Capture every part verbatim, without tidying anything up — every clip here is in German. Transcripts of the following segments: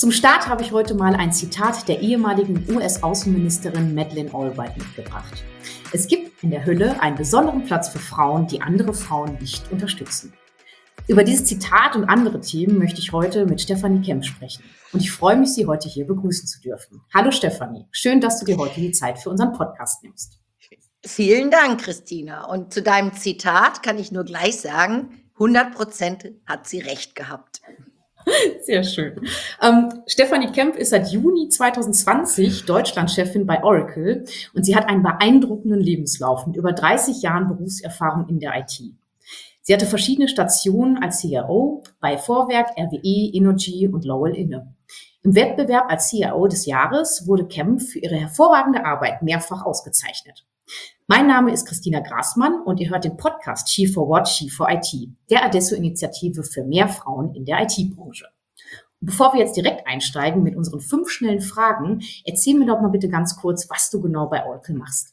Zum Start habe ich heute mal ein Zitat der ehemaligen U S-Außenministerin Madeleine Albright mitgebracht. Es gibt in der Hölle einen besonderen Platz für Frauen, die andere Frauen nicht unterstützen. Über dieses Zitat und andere Themen möchte ich heute mit Stefanie Kemp sprechen. Und ich freue mich, Sie heute hier begrüßen zu dürfen. Hallo Stefanie, schön, dass du dir heute die Zeit für unseren Podcast nimmst. Vielen Dank, Christina. Und zu deinem Zitat kann ich nur gleich sagen, hundert Prozent hat sie recht gehabt. Sehr schön. Ähm, Stefanie Kemp ist seit Juni zwanzig zwanzig Deutschlandchefin bei Oracle und sie hat einen beeindruckenden Lebenslauf mit über dreißig Jahren Berufserfahrung in der I T. Sie hatte verschiedene Stationen als C I O bei Vorwerk, R W E, Innogy und Lowell inne. Im Wettbewerb als C I O des Jahres wurde Kemp für ihre hervorragende Arbeit mehrfach ausgezeichnet. Mein Name ist Christina Graßmann und ihr hört den Podcast She for What, She for I T, der Adesso-Initiative für mehr Frauen in der I T-Branche. Bevor wir jetzt direkt einsteigen mit unseren fünf schnellen Fragen, erzähl mir doch mal bitte ganz kurz, was du genau bei Oracle machst.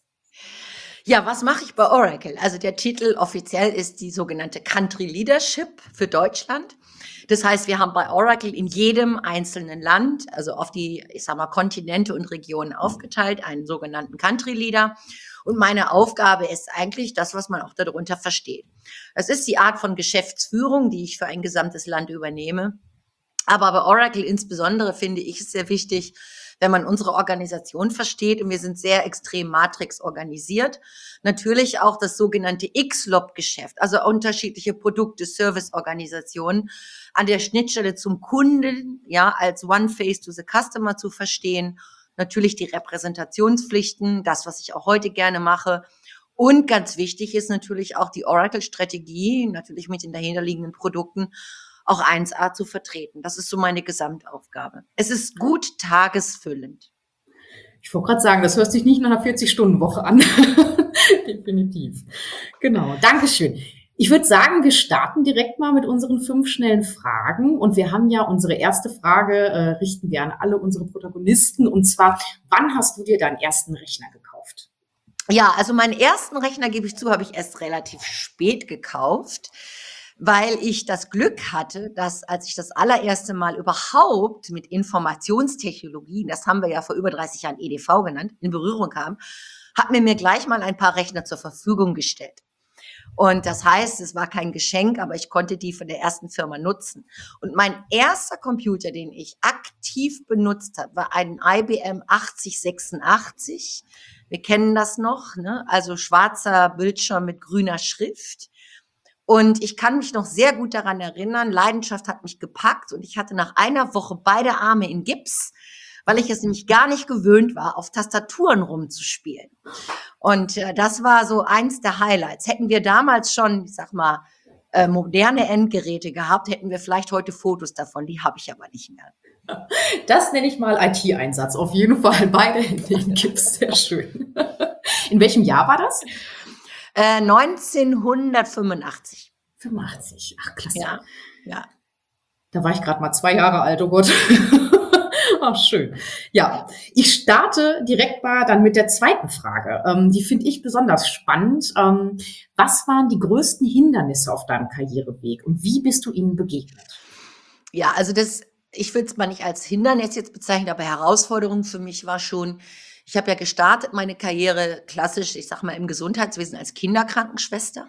Ja, was mache ich bei Oracle? Also der Titel offiziell ist die sogenannte Country Leadership für Deutschland. Das heißt, wir haben bei Oracle in jedem einzelnen Land, also auf die, ich sag mal, Kontinente und Regionen aufgeteilt, einen sogenannten Country Leader. Und meine Aufgabe ist eigentlich das, was man auch darunter versteht. Es ist die Art von Geschäftsführung, die ich für ein gesamtes Land übernehme. Aber bei Oracle insbesondere finde ich es sehr wichtig, wenn man unsere Organisation versteht, und wir sind sehr extrem Matrix organisiert, natürlich auch das sogenannte X L O B-Geschäft, also unterschiedliche Produkte, Serviceorganisationen an der Schnittstelle zum Kunden, ja, als One Face to the Customer zu verstehen, natürlich die Repräsentationspflichten, das, was ich auch heute gerne mache. Und ganz wichtig ist natürlich auch die Oracle-Strategie, natürlich mit den dahinterliegenden Produkten, auch eins A zu vertreten. Das ist so meine Gesamtaufgabe. Es ist gut tagesfüllend. Ich wollte gerade sagen, das hört sich nicht nach einer vierzig-Stunden-Woche an. Definitiv. Genau, Dankeschön. Ich würde sagen, wir starten direkt mal mit unseren fünf schnellen Fragen. Und wir haben ja unsere erste Frage, äh, richten wir an alle unsere Protagonisten. Und zwar, wann hast du dir deinen ersten Rechner gekauft? Ja, also meinen ersten Rechner, gebe ich zu, habe ich erst relativ spät gekauft, weil ich das Glück hatte, dass, als ich das allererste Mal überhaupt mit Informationstechnologien, das haben wir ja vor über dreißig Jahren E D V genannt, in Berührung kam, hat mir mir gleich mal ein paar Rechner zur Verfügung gestellt. Und das heißt, es war kein Geschenk, aber ich konnte die von der ersten Firma nutzen. Und mein erster Computer, den ich aktiv benutzt habe, war ein I B M achtzig sechsundachtzig. Wir kennen das noch, ne? Also schwarzer Bildschirm mit grüner Schrift. Und ich kann mich noch sehr gut daran erinnern, Leidenschaft hat mich gepackt und ich hatte nach einer Woche beide Arme in Gips, weil ich es nämlich gar nicht gewöhnt war, auf Tastaturen rumzuspielen. Und äh, das war so eins der Highlights. Hätten wir damals schon, ich sag mal, äh, moderne Endgeräte gehabt, hätten wir vielleicht heute Fotos davon. Die habe ich aber nicht mehr. Das nenne ich mal I T-Einsatz. Auf jeden Fall beide Hände in Gips. Sehr schön. In welchem Jahr war das? Äh, neunzehnhundertfünfundachtzig. fünfundachtzig. Ach, klasse. Ja, ja. Da war ich gerade mal zwei Jahre alt, oh Gott. Ach, schön. Ja, ich starte direkt mal dann mit der zweiten Frage. Ähm, die finde ich besonders spannend. Ähm, was waren die größten Hindernisse auf deinem Karriereweg und wie bist du ihnen begegnet? Ja, also das, ich würde es mal nicht als Hindernis jetzt bezeichnen, aber Herausforderung für mich war schon, ich habe ja gestartet meine Karriere klassisch, ich sag mal im Gesundheitswesen als Kinderkrankenschwester.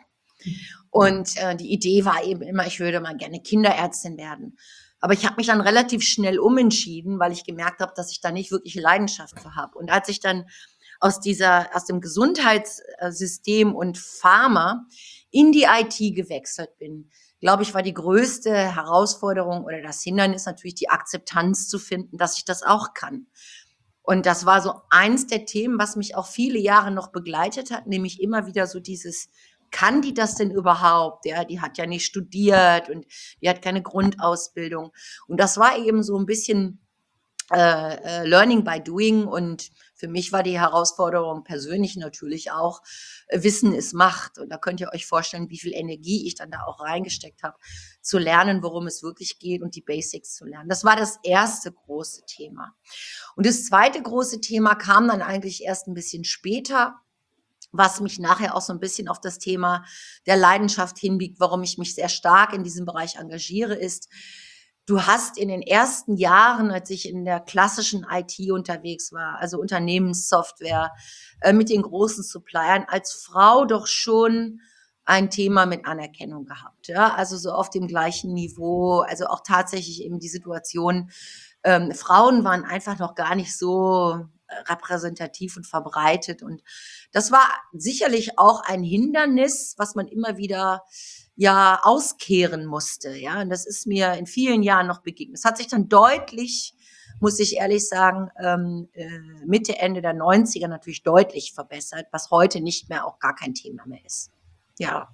Und äh, die Idee war eben immer, ich würde mal gerne Kinderärztin werden. Aber ich habe mich dann relativ schnell umentschieden, weil ich gemerkt habe, dass ich da nicht wirklich Leidenschaft für habe. Und als ich dann aus dieser, aus dem Gesundheitssystem und Pharma in die I T gewechselt bin, glaube ich, war die größte Herausforderung oder das Hindernis natürlich die Akzeptanz zu finden, dass ich das auch kann. Und das war so eins der Themen, was mich auch viele Jahre noch begleitet hat, nämlich immer wieder so dieses, kann die das denn überhaupt? Ja, die hat ja nicht studiert und die hat keine Grundausbildung. Und das war eben so ein bisschen äh, äh, Learning by Doing. Und für mich war die Herausforderung persönlich natürlich auch, äh, Wissen ist Macht. Und da könnt ihr euch vorstellen, wie viel Energie ich dann da auch reingesteckt habe, zu lernen, worum es wirklich geht und die Basics zu lernen. Das war das erste große Thema. Und das zweite große Thema kam dann eigentlich erst ein bisschen später, was mich nachher auch so ein bisschen auf das Thema der Leidenschaft hinbiegt, warum ich mich sehr stark in diesem Bereich engagiere, ist, du hast in den ersten Jahren, als ich in der klassischen I T unterwegs war, also Unternehmenssoftware, äh, mit den großen Suppliern, als Frau doch schon ein Thema mit Anerkennung gehabt, ja, also so auf dem gleichen Niveau, also auch tatsächlich eben die Situation, ähm, Frauen waren einfach noch gar nicht so äh, repräsentativ und verbreitet und das war sicherlich auch ein Hindernis, was man immer wieder ja auskehren musste, ja, und das ist mir in vielen Jahren noch begegnet. Es hat sich dann deutlich, muss ich ehrlich sagen, ähm, äh, Mitte, Ende der neunziger natürlich deutlich verbessert, was heute nicht mehr auch gar kein Thema mehr ist. Ja.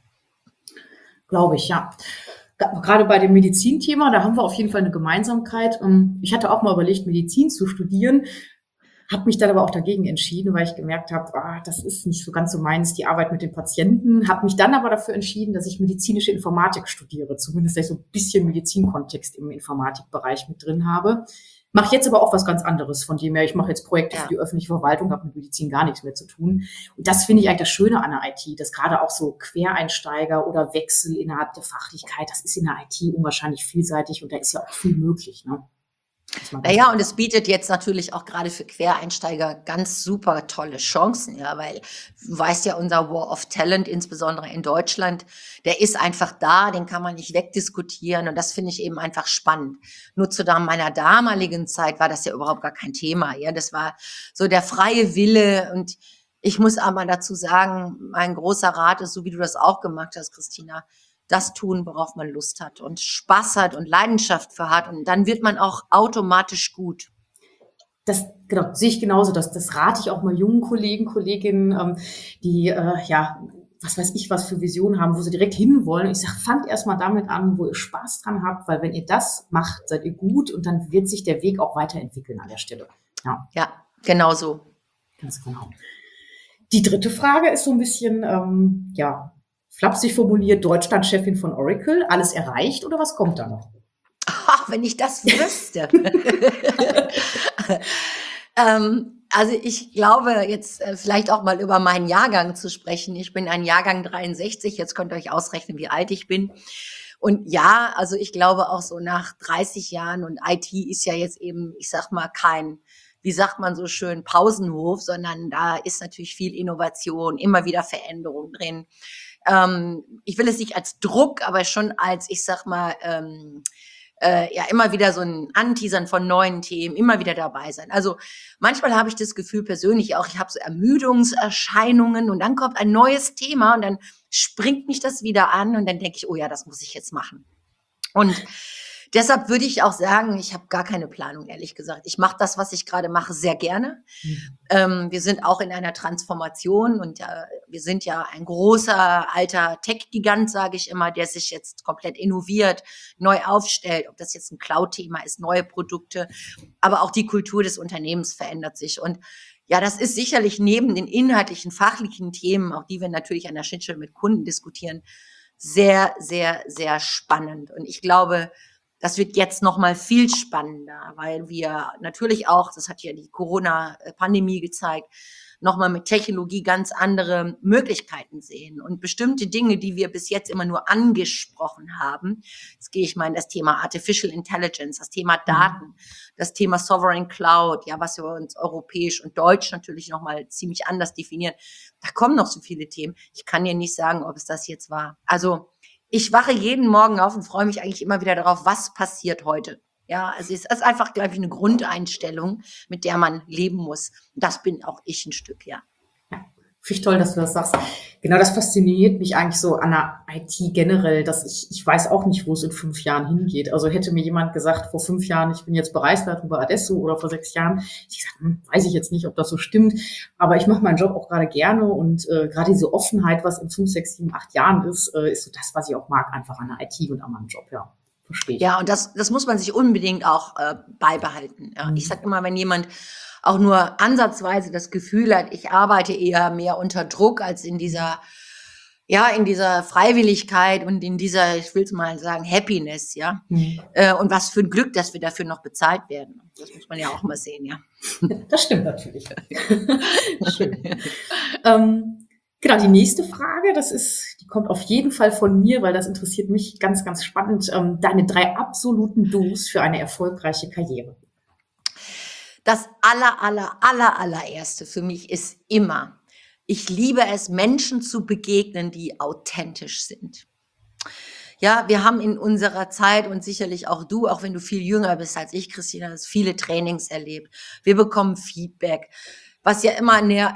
Glaube ich, ja. Gerade bei dem Medizinthema, da haben wir auf jeden Fall eine Gemeinsamkeit. Ähm, Ich hatte auch mal überlegt, Medizin zu studieren, habe mich dann aber auch dagegen entschieden, weil ich gemerkt habe, ah, das ist nicht so ganz so meins, die Arbeit mit den Patienten. Habe mich dann aber dafür entschieden, dass ich medizinische Informatik studiere, zumindest dass ich so ein bisschen Medizinkontext im Informatikbereich mit drin habe. Mache jetzt aber auch was ganz anderes, von dem her, ich mache jetzt Projekte Ja. für die öffentliche Verwaltung, habe mit Medizin gar nichts mehr zu tun. Und das finde ich eigentlich das Schöne an der I T, dass gerade auch so Quereinsteiger oder Wechsel innerhalb der Fachlichkeit, das ist in der I T unwahrscheinlich vielseitig und da ist ja auch viel möglich. Ne? Naja, und es bietet jetzt natürlich auch gerade für Quereinsteiger ganz super tolle Chancen, ja, weil du weißt ja, unser War of Talent, insbesondere in Deutschland, der ist einfach da, den kann man nicht wegdiskutieren und das finde ich eben einfach spannend. Nur zu da- meiner damaligen Zeit war das ja überhaupt gar kein Thema, ja, das war so der freie Wille und ich muss aber dazu sagen, mein großer Rat ist, so wie du das auch gemacht hast, Christina, das tun, worauf man Lust hat und Spaß hat und Leidenschaft für hat. Und dann wird man auch automatisch gut. Das, genau, sehe ich genauso. Das, das rate ich auch mal jungen Kollegen, Kolleginnen, ähm, die, äh, ja, was weiß ich, was für Visionen haben, wo sie direkt hinwollen. Ich sage, fangt erst mal damit an, wo ihr Spaß dran habt, weil wenn ihr das macht, seid ihr gut und dann wird sich der Weg auch weiterentwickeln an der Stelle. Ja, Ja, genau so. ganz genau. Die dritte Frage ist so ein bisschen, ähm, ja, flapsig formuliert, Deutschland-Chefin von Oracle, alles erreicht oder was kommt da noch? Ach, wenn ich das wüsste. ähm, also ich glaube, jetzt äh, vielleicht auch mal über meinen Jahrgang zu sprechen. Ich bin ein Jahrgang dreiundsechzig, jetzt könnt ihr euch ausrechnen, wie alt ich bin. Und ja, also ich glaube auch so nach dreißig Jahren und I T ist ja jetzt eben, ich sag mal, kein, wie sagt man so schön, Pausenhof, sondern da ist natürlich viel Innovation, immer wieder Veränderung drin. Ähm, ich will es nicht als Druck, aber schon als, ich sag mal, ähm, äh, ja, immer wieder so ein Anteasern von neuen Themen, immer wieder dabei sein. Also manchmal habe ich das Gefühl persönlich auch, ich habe so Ermüdungserscheinungen und dann kommt ein neues Thema und dann springt mich das wieder an und dann denke ich, oh ja, das muss ich jetzt machen. Und deshalb würde ich auch sagen, ich habe gar keine Planung, ehrlich gesagt. Ich mache das, was ich gerade mache, sehr gerne. Mhm. Ähm, wir sind auch in einer Transformation und äh, wir sind ja ein großer, alter Tech-Gigant, sage ich immer, der sich jetzt komplett innoviert, neu aufstellt, ob das jetzt ein Cloud-Thema ist, neue Produkte, aber auch die Kultur des Unternehmens verändert sich. Und ja, das ist sicherlich neben den inhaltlichen, fachlichen Themen, auch die wir natürlich an der Schnittstelle mit Kunden diskutieren, sehr, sehr, sehr spannend. Und ich glaube, das wird jetzt noch mal viel spannender, weil wir natürlich auch, das hat ja die Corona-Pandemie gezeigt, noch mal mit Technologie ganz andere Möglichkeiten sehen und bestimmte Dinge, die wir bis jetzt immer nur angesprochen haben. Jetzt gehe ich mal in das Thema Artificial Intelligence, das Thema Daten, das Thema Sovereign Cloud, ja, was wir uns europäisch und deutsch natürlich noch mal ziemlich anders definieren. Da kommen noch so viele Themen. Ich kann dir nicht sagen, ob es das jetzt war. Also ich wache jeden Morgen auf und freue mich eigentlich immer wieder darauf, was passiert heute. Ja, also es ist einfach, glaube ich, eine Grundeinstellung, mit der man leben muss. Das bin auch ich ein Stück, ja. Finde ich toll, dass du das sagst. Genau, das fasziniert mich eigentlich so an der I T generell, dass ich, ich weiß auch nicht, wo es in fünf Jahren hingeht. Also hätte mir jemand gesagt, vor fünf Jahren, ich bin jetzt Bereichsleitung bei Adesso oder vor sechs Jahren, ich gesagt, hm, weiß ich jetzt nicht, ob das so stimmt. Aber ich mache meinen Job auch gerade gerne und äh, gerade diese Offenheit, was in fünf, sechs, sieben, acht Jahren ist, äh, ist so das, was ich auch mag, einfach an der I T und an meinem Job, ja. Verstehe ich. Ja, und das, das muss man sich unbedingt auch äh, beibehalten. Ja. Mhm. Ich sage immer, wenn jemand auch nur ansatzweise das Gefühl hat, ich arbeite eher mehr unter Druck als in dieser, ja, in dieser Freiwilligkeit und in dieser, ich will es mal sagen, Happiness, ja. Mhm. Äh, und was für ein Glück, dass wir dafür noch bezahlt werden. Das muss man ja auch mal sehen, ja. Das stimmt natürlich. Schön. ähm, Genau, die nächste Frage, das ist, die kommt auf jeden Fall von mir, weil das interessiert mich ganz, ganz spannend. Ähm, deine drei absoluten Do's für eine erfolgreiche Karriere. Das aller, aller, aller, allererste für mich ist immer, ich liebe es, Menschen zu begegnen, die authentisch sind. Ja, wir haben in unserer Zeit und sicherlich auch du, auch wenn du viel jünger bist als ich, Christina, hast viele Trainings erlebt. Wir bekommen Feedback, was ja immer näher,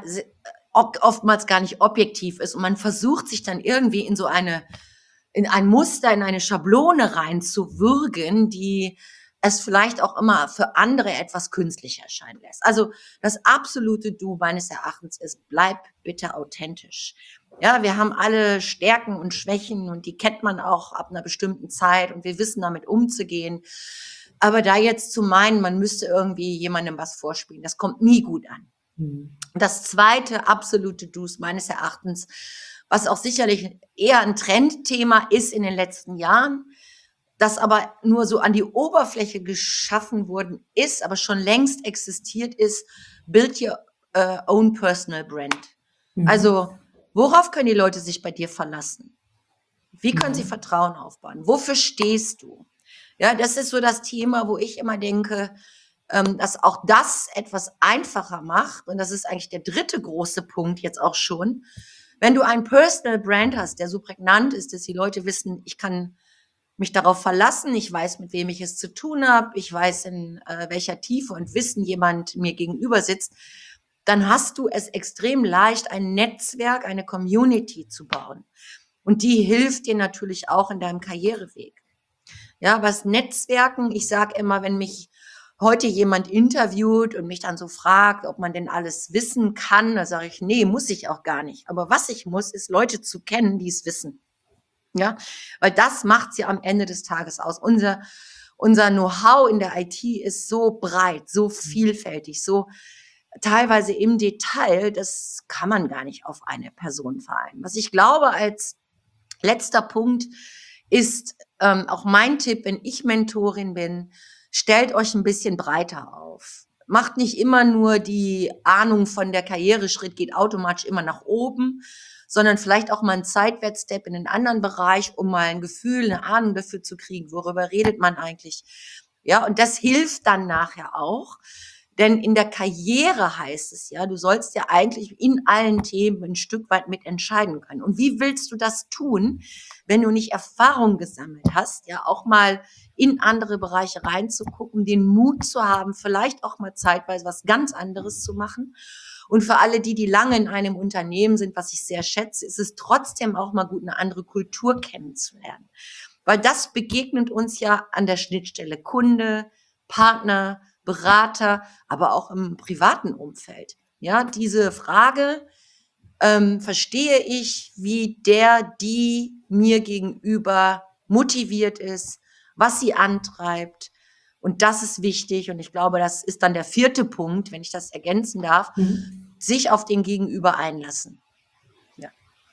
oftmals gar nicht objektiv ist. Und man versucht sich dann irgendwie in so eine, in ein Muster, in eine Schablone reinzuwürgen, die es vielleicht auch immer für andere etwas künstlich erscheinen lässt. Also das absolute Du meines Erachtens ist, bleib bitte authentisch. Ja, wir haben alle Stärken und Schwächen und die kennt man auch ab einer bestimmten Zeit und wir wissen damit umzugehen. Aber da jetzt zu meinen, man müsste irgendwie jemandem was vorspielen, das kommt nie gut an. Mhm. Das zweite absolute Dus meines Erachtens, was auch sicherlich eher ein Trendthema ist in den letzten Jahren, das aber nur so an die Oberfläche geschaffen worden ist, aber schon längst existiert ist, build your uh, own personal brand. Mhm. Also, worauf können die Leute sich bei dir verlassen? Wie können mhm. sie Vertrauen aufbauen? Wofür stehst du? Ja, das ist so das Thema, wo ich immer denke, ähm, dass auch das etwas einfacher macht. Und das ist eigentlich der dritte große Punkt jetzt auch schon. Wenn du einen Personal Brand hast, der so prägnant ist, dass die Leute wissen, ich kann mich darauf verlassen, ich weiß, mit wem ich es zu tun habe, ich weiß, in äh, welcher Tiefe und Wissen jemand mir gegenüber sitzt, dann hast du es extrem leicht, ein Netzwerk, eine Community zu bauen. Und die hilft dir natürlich auch in deinem Karriereweg. Ja, was Netzwerken, ich sage immer, wenn mich heute jemand interviewt und mich dann so fragt, ob man denn alles wissen kann, da sage ich, nee, muss ich auch gar nicht. Aber was ich muss, ist Leute zu kennen, die es wissen. Ja, weil das macht's ja am Ende des Tages aus. Unser, unser Know-how in der I T ist so breit, so vielfältig, so teilweise im Detail, das kann man gar nicht auf eine Person vereinen. Was ich glaube als letzter Punkt ist ähm, auch mein Tipp, wenn ich Mentorin bin, stellt euch ein bisschen breiter auf. Macht nicht immer nur die Ahnung von der Karriereschritt, geht automatisch immer nach oben, sondern vielleicht auch mal einen Seitwärtsstep in einen anderen Bereich, um mal ein Gefühl, eine Ahnung dafür zu kriegen, worüber redet man eigentlich. Ja, und das hilft dann nachher auch, denn in der Karriere heißt es ja, du sollst ja eigentlich in allen Themen ein Stück weit mitentscheiden können. Und wie willst du das tun, wenn du nicht Erfahrung gesammelt hast, ja, auch mal in andere Bereiche reinzugucken, den Mut zu haben, vielleicht auch mal zeitweise was ganz anderes zu machen. Und für alle die, die lange in einem Unternehmen sind, was ich sehr schätze, ist es trotzdem auch mal gut, eine andere Kultur kennenzulernen. Weil das begegnet uns ja an der Schnittstelle Kunde, Partner, Berater, aber auch im privaten Umfeld. Ja, diese Frage, ähm, verstehe ich, wie der, die mir gegenüber motiviert ist, was sie antreibt. Und das ist wichtig. Und ich glaube, das ist dann der vierte Punkt, wenn ich das ergänzen darf, mhm. sich auf den Gegenüber einlassen. Ja,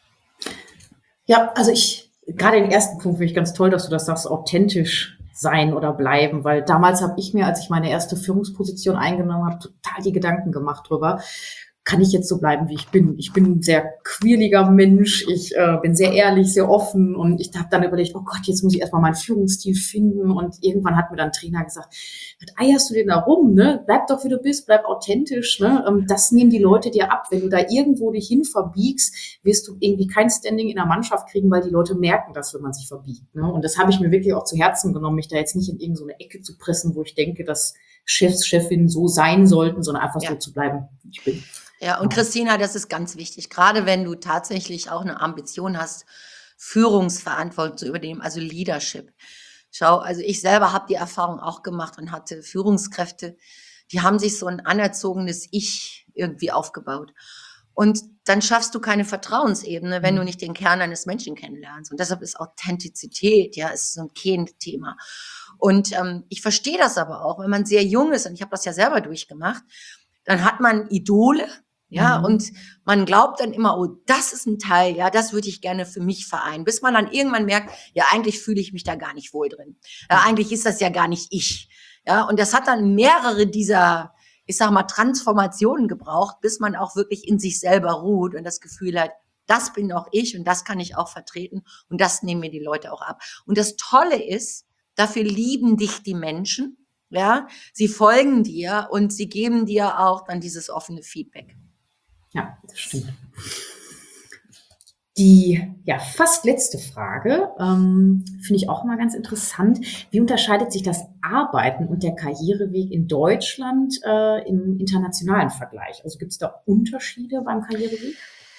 ja, also ich, gerade den ersten Punkt finde ich ganz toll, dass du das sagst, authentisch sein oder bleiben, weil damals habe ich mir, als ich meine erste Führungsposition eingenommen habe, total die Gedanken gemacht drüber. Kann ich jetzt so bleiben, wie ich bin? Ich bin ein sehr quirliger Mensch, ich äh, bin sehr ehrlich, sehr offen und ich habe dann überlegt, oh Gott, jetzt muss ich erstmal meinen Führungsstil finden und irgendwann hat mir dann ein Trainer gesagt, was eierst du denn da rum, ne? Bleib doch, wie du bist, bleib authentisch, ne? Das nehmen die Leute dir ab. Wenn du da irgendwo dich hin verbiegst, wirst du irgendwie kein Standing in der Mannschaft kriegen, weil die Leute merken das, wenn man sich verbiegt, ne? Und das habe ich mir wirklich auch zu Herzen genommen, mich da jetzt nicht in irgendeine Ecke zu pressen, wo ich denke, dass Chefs, Chefinnen so sein sollten, sondern einfach ja. so zu bleiben, wie ich bin. Ja, und Christina, das ist ganz wichtig, gerade wenn du tatsächlich auch eine Ambition hast, Führungsverantwortung zu übernehmen, also Leadership. Schau, also ich selber habe die Erfahrung auch gemacht und hatte Führungskräfte, die haben sich so ein anerzogenes Ich irgendwie aufgebaut. Und dann schaffst du keine Vertrauensebene, wenn du nicht den Kern eines Menschen kennenlernst. Und deshalb ist Authentizität, ja, ist so ein Kernthema. Und ähm, ich verstehe das aber auch, wenn man sehr jung ist, und ich habe das ja selber durchgemacht, dann hat man Idole, ja, mhm. und man glaubt dann immer, oh, das ist ein Teil, ja, das würde ich gerne für mich vereinen, bis man dann irgendwann merkt, ja, eigentlich fühle ich mich da gar nicht wohl drin. Ja, eigentlich ist das ja gar nicht ich. Ja, und das hat dann mehrere dieser, ich sag mal, Transformationen gebraucht, bis man auch wirklich in sich selber ruht und das Gefühl hat, das bin auch ich und das kann ich auch vertreten und das nehmen mir die Leute auch ab. Und das Tolle ist, dafür lieben dich die Menschen, ja, sie folgen dir und sie geben dir auch dann dieses offene Feedback. Ja, das stimmt. Die ja fast letzte Frage ähm, finde ich auch mal ganz interessant. Wie unterscheidet sich das Arbeiten und der Karriereweg in Deutschland äh, im internationalen Vergleich? Also gibt es da Unterschiede beim Karriereweg?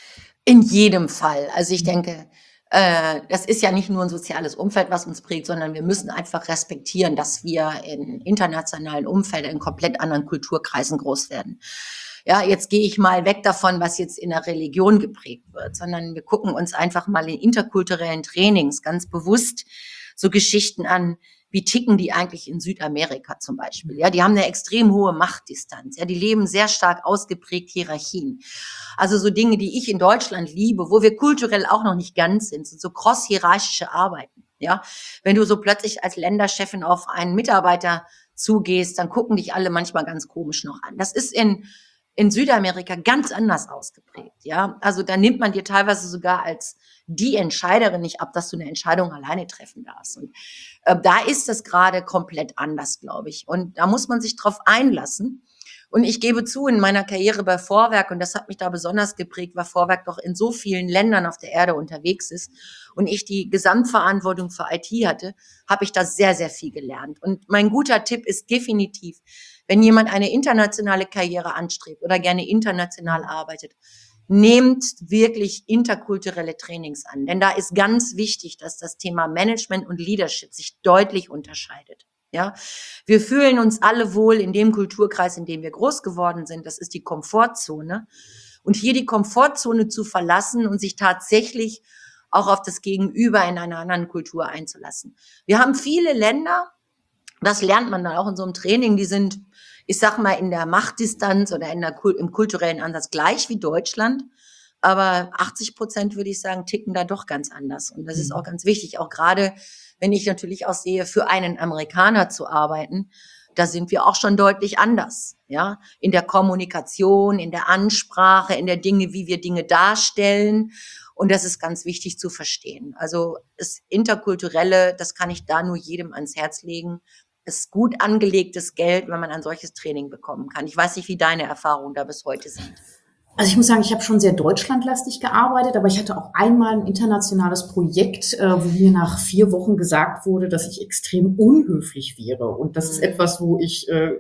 In jedem Fall. Also ich denke, äh, das ist ja nicht nur ein soziales Umfeld, was uns prägt, sondern wir müssen einfach respektieren, dass wir in internationalen Umfeldern, in komplett anderen Kulturkreisen groß werden. Ja, jetzt gehe ich mal weg davon, was jetzt in der Religion geprägt wird, sondern wir gucken uns einfach mal in interkulturellen Trainings ganz bewusst so Geschichten an, wie ticken die eigentlich in Südamerika zum Beispiel. Ja, die haben eine extrem hohe Machtdistanz. Ja, die leben sehr stark ausgeprägt Hierarchien. Also so Dinge, die ich in Deutschland liebe, wo wir kulturell auch noch nicht ganz sind, sind so cross-hierarchische Arbeiten. Ja, wenn du so plötzlich als Länderchefin auf einen Mitarbeiter zugehst, dann gucken dich alle manchmal ganz komisch noch an. Das ist in in Südamerika ganz anders ausgeprägt, ja. Also da nimmt man dir teilweise sogar als die Entscheiderin nicht ab, dass du eine Entscheidung alleine treffen darfst. Und äh, da ist das gerade komplett anders, glaube ich. Und da muss man sich drauf einlassen. Und ich gebe zu, in meiner Karriere bei Vorwerk, und das hat mich da besonders geprägt, weil Vorwerk doch in so vielen Ländern auf der Erde unterwegs ist und ich die Gesamtverantwortung für I T hatte, habe ich da sehr, sehr viel gelernt. Und mein guter Tipp ist definitiv, wenn jemand eine internationale Karriere anstrebt oder gerne international arbeitet, nehmt wirklich interkulturelle Trainings an. Denn da ist ganz wichtig, dass das Thema Management und Leadership sich deutlich unterscheidet. Ja, wir fühlen uns alle wohl in dem Kulturkreis, in dem wir groß geworden sind. Das ist die Komfortzone. Und hier die Komfortzone zu verlassen und sich tatsächlich auch auf das Gegenüber in einer anderen Kultur einzulassen. Wir haben viele Länder, das lernt man dann auch in so einem Training, die sind, ich sag mal, in der Machtdistanz oder in der, im kulturellen Ansatz gleich wie Deutschland. Aber achtzig Prozent, würde ich sagen, ticken da doch ganz anders. Und das ist auch ganz wichtig, auch gerade, wenn ich natürlich auch sehe, für einen Amerikaner zu arbeiten, da sind wir auch schon deutlich anders, ja, in der Kommunikation, in der Ansprache, in der Dinge, wie wir Dinge darstellen. Und das ist ganz wichtig zu verstehen. Also das Interkulturelle, das kann ich da nur jedem ans Herz legen. Es ist gut angelegtes Geld, wenn man ein solches Training bekommen kann. Ich weiß nicht, wie deine Erfahrungen da bis heute sind. Also ich muss sagen, ich habe schon sehr deutschlandlastig gearbeitet, aber ich hatte auch einmal ein internationales Projekt, äh, wo mir nach vier Wochen gesagt wurde, dass ich extrem unhöflich wäre. Und das ist etwas, wo ich äh,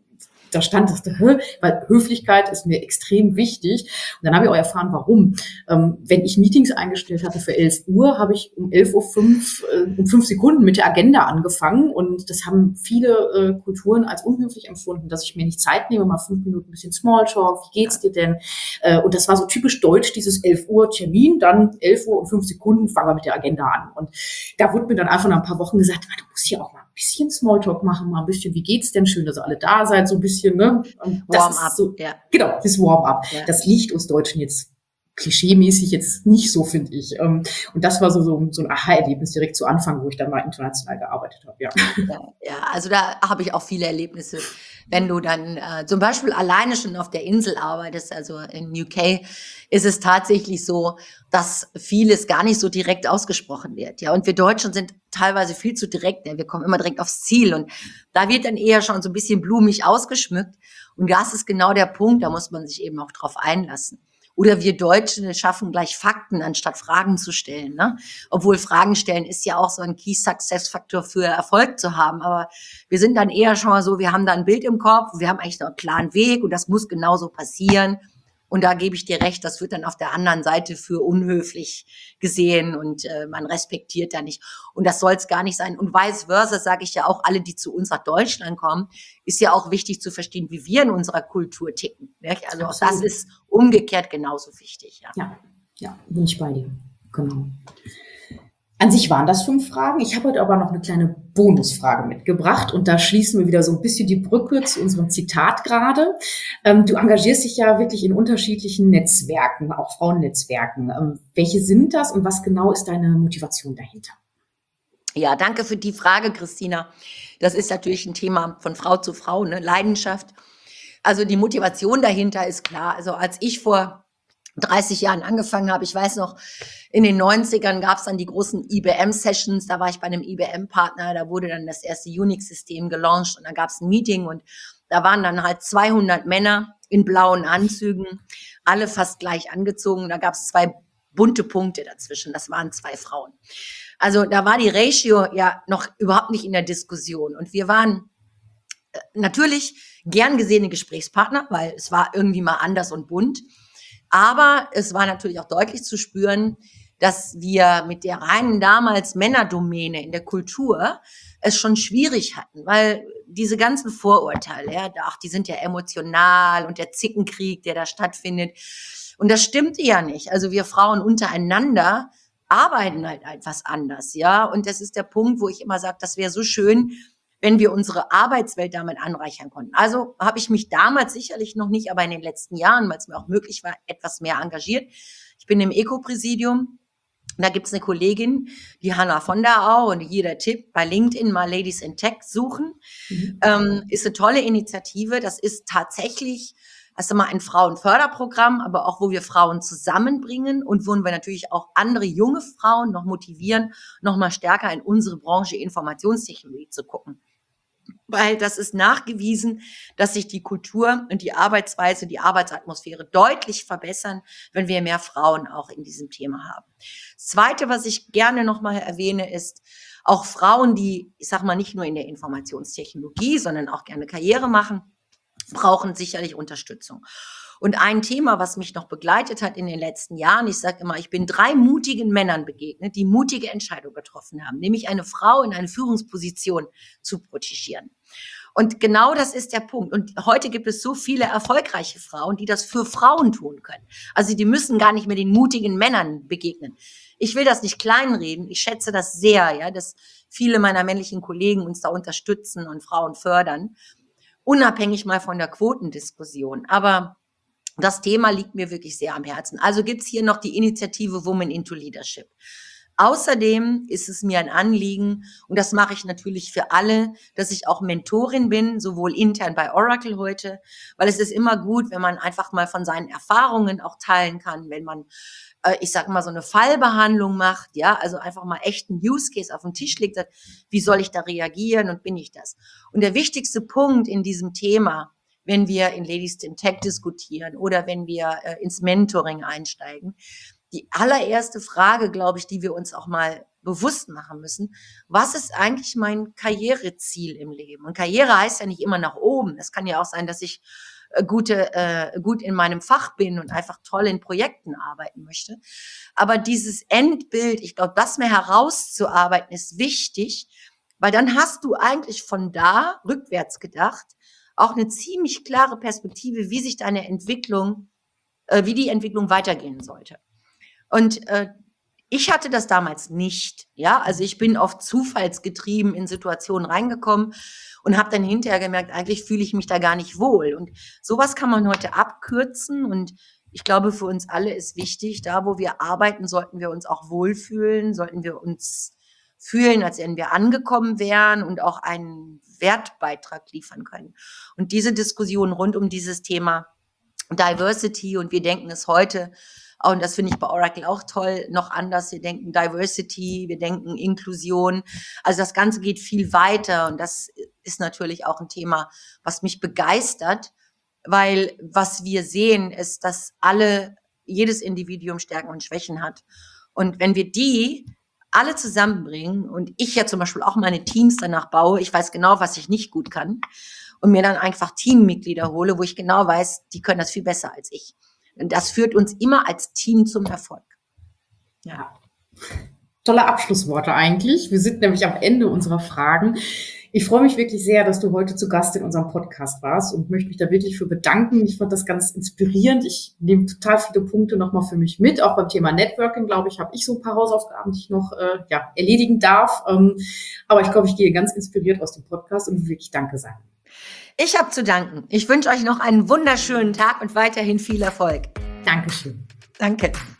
da stand, dachte, hä? Weil Höflichkeit ist mir extrem wichtig. Und dann habe ich auch erfahren, warum. Ähm, wenn ich Meetings eingestellt hatte für elf Uhr, habe ich um elf Uhr fünf, äh, um fünf Sekunden mit der Agenda angefangen. Und das haben viele äh, Kulturen als unhöflich empfunden, dass ich mir nicht Zeit nehme, mal fünf Minuten ein bisschen Smalltalk. Wie geht's dir denn? Äh, und das war so typisch deutsch, dieses elf Uhr Termin, dann elf Uhr und fünf Sekunden fangen wir mit der Agenda an. Und da wurde mir dann einfach nach ein paar Wochen gesagt, du musst hier auch mal ein bisschen Smalltalk machen, mal ein bisschen, wie geht's denn? Schön, dass ihr alle da seid, so ein bisschen, ne? Warm-up, so, ja. Genau, das Warm-up. Ja. Das liegt uns Deutschen jetzt klischeemäßig jetzt nicht so, finde ich. Und das war so, so, so ein Aha-Erlebnis direkt zu Anfang, wo ich dann mal international gearbeitet habe, ja. Ja, ja, also da habe ich auch viele Erlebnisse. Wenn du dann äh, zum Beispiel alleine schon auf der Insel arbeitest, also in U K, ist es tatsächlich so, dass vieles gar nicht so direkt ausgesprochen wird. Ja, und wir Deutschen sind teilweise viel zu direkt. Ja, wir kommen immer direkt aufs Ziel und da wird dann eher schon so ein bisschen blumig ausgeschmückt. Und das ist genau der Punkt, da muss man sich eben auch drauf einlassen. Oder wir Deutschen schaffen gleich Fakten, anstatt Fragen zu stellen. Ne? Obwohl Fragen stellen ist ja auch so ein Key-Success-Faktor für Erfolg zu haben. Aber wir sind dann eher schon mal so, wir haben da ein Bild im Kopf, wir haben eigentlich noch einen klaren Weg und das muss genauso passieren. Und da gebe ich dir recht, das wird dann auf der anderen Seite für unhöflich gesehen und äh, man respektiert da nicht. Und das soll es gar nicht sein. Und vice versa sage ich ja auch, alle, die zu uns nach Deutschland kommen, ist ja auch wichtig zu verstehen, wie wir in unserer Kultur ticken. Nicht? Also auch das ist umgekehrt genauso wichtig. Ja, ja, ja, bin ich bei dir. Genau. An sich waren das fünf Fragen. Ich habe heute aber noch eine kleine Bonusfrage mitgebracht und da schließen wir wieder so ein bisschen die Brücke zu unserem Zitat gerade. Ähm, du engagierst dich ja wirklich in unterschiedlichen Netzwerken, auch Frauennetzwerken. Ähm, welche sind das und was genau ist deine Motivation dahinter? Ja, danke für die Frage, Christina. Das ist natürlich ein Thema von Frau zu Frau, ne? Leidenschaft. Also die Motivation dahinter ist klar. Also als ich vor dreißig Jahren angefangen habe. Ich weiß noch, in den neunzigern gab es dann die großen I B M-Sessions, da war ich bei einem I B M-Partner, da wurde dann das erste Unix-System gelauncht und da gab es ein Meeting und da waren dann halt zweihundert Männer in blauen Anzügen, alle fast gleich angezogen. Da gab es zwei bunte Punkte dazwischen, das waren zwei Frauen. Also da war die Ratio ja noch überhaupt nicht in der Diskussion und wir waren äh, natürlich gern gesehene Gesprächspartner, weil es war irgendwie mal anders und bunt. Aber es war natürlich auch deutlich zu spüren, dass wir mit der reinen damals Männerdomäne in der Kultur es schon schwierig hatten, weil diese ganzen Vorurteile, ja, ach, die sind ja emotional und der Zickenkrieg, der da stattfindet. Und das stimmte ja nicht. Also wir Frauen untereinander arbeiten halt etwas anders, ja. Und das ist der Punkt, wo ich immer sage, das wäre so schön, wenn wir unsere Arbeitswelt damit anreichern konnten. Also habe ich mich damals sicherlich noch nicht, aber in den letzten Jahren, weil es mir auch möglich war, etwas mehr engagiert. Ich bin im Eco-Präsidium. Da gibt's eine Kollegin, die Hanna von der Au, und jeder Tipp bei LinkedIn mal Ladies in Tech suchen. Mhm. Ähm, ist eine tolle Initiative. Das ist tatsächlich erst einmal ein Frauenförderprogramm, aber auch, wo wir Frauen zusammenbringen und wo wir natürlich auch andere junge Frauen noch motivieren, noch mal stärker in unsere Branche Informationstechnologie zu gucken. Weil das ist nachgewiesen, dass sich die Kultur und die Arbeitsweise, die Arbeitsatmosphäre deutlich verbessern, wenn wir mehr Frauen auch in diesem Thema haben. Das Zweite, was ich gerne nochmal erwähne, ist auch Frauen, die, ich sag mal, nicht nur in der Informationstechnologie, sondern auch gerne Karriere machen, brauchen sicherlich Unterstützung. Und ein Thema, was mich noch begleitet hat in den letzten Jahren, ich sage immer, ich bin drei mutigen Männern begegnet, die mutige Entscheidungen getroffen haben, nämlich eine Frau in eine Führungsposition zu protegieren. Und genau das ist der Punkt. Und heute gibt es so viele erfolgreiche Frauen, die das für Frauen tun können. Also die müssen gar nicht mehr den mutigen Männern begegnen. Ich will das nicht kleinreden. Ich schätze das sehr, ja, dass viele meiner männlichen Kollegen uns da unterstützen und Frauen fördern, unabhängig mal von der Quotendiskussion. Aber das Thema liegt mir wirklich sehr am Herzen. Also gibt's hier noch die Initiative Women into Leadership. Außerdem ist es mir ein Anliegen, und das mache ich natürlich für alle, dass ich auch Mentorin bin, sowohl intern bei Oracle heute, weil es ist immer gut, wenn man einfach mal von seinen Erfahrungen auch teilen kann, wenn man, äh, ich sag mal, so eine Fallbehandlung macht, ja, also einfach mal echt einen Use Case auf den Tisch legt, sagt, wie soll ich da reagieren und bin ich das? Und der wichtigste Punkt in diesem Thema, wenn wir in Ladies in Tech diskutieren oder wenn wir äh, ins Mentoring einsteigen, die allererste Frage, glaube ich, die wir uns auch mal bewusst machen müssen, was ist eigentlich mein Karriereziel im Leben? Und Karriere heißt ja nicht immer nach oben. Es kann ja auch sein, dass ich äh, gute, äh, gut in meinem Fach bin und einfach toll in Projekten arbeiten möchte. Aber dieses Endbild, ich glaube, das mehr herauszuarbeiten, ist wichtig, weil dann hast du eigentlich von da, rückwärts gedacht, auch eine ziemlich klare Perspektive, wie sich deine Entwicklung, äh, wie die Entwicklung weitergehen sollte. Und äh, ich hatte das damals nicht, ja, also ich bin oft zufallsgetrieben in Situationen reingekommen und habe dann hinterher gemerkt, eigentlich fühle ich mich da gar nicht wohl. Und sowas kann man heute abkürzen und ich glaube, für uns alle ist wichtig, da wo wir arbeiten, sollten wir uns auch wohlfühlen, sollten wir uns fühlen, als wenn wir angekommen wären und auch einen Wertbeitrag liefern können. Und diese Diskussion rund um dieses Thema Diversity, und wir denken es heute, und das finde ich bei Oracle auch toll, noch anders. Wir denken Diversity, wir denken Inklusion. Also das Ganze geht viel weiter und das ist natürlich auch ein Thema, was mich begeistert, weil was wir sehen, ist, dass alle, jedes Individuum Stärken und Schwächen hat. Und wenn wir die alle zusammenbringen und ich ja zum Beispiel auch meine Teams danach baue, ich weiß genau, was ich nicht gut kann und mir dann einfach Teammitglieder hole, wo ich genau weiß, die können das viel besser als ich. Und das führt uns immer als Team zum Erfolg. Ja. Tolle Abschlussworte eigentlich. Wir sind nämlich am Ende unserer Fragen. Ich freue mich wirklich sehr, dass du heute zu Gast in unserem Podcast warst und möchte mich da wirklich für bedanken. Ich fand das ganz inspirierend. Ich nehme total viele Punkte nochmal für mich mit. Auch beim Thema Networking, glaube ich, habe ich so ein paar Hausaufgaben, die ich noch äh, ja, erledigen darf. Ähm, aber ich glaube, ich gehe ganz inspiriert aus dem Podcast und will wirklich Danke sagen. Ich habe zu danken. Ich wünsche euch noch einen wunderschönen Tag und weiterhin viel Erfolg. Dankeschön. Danke.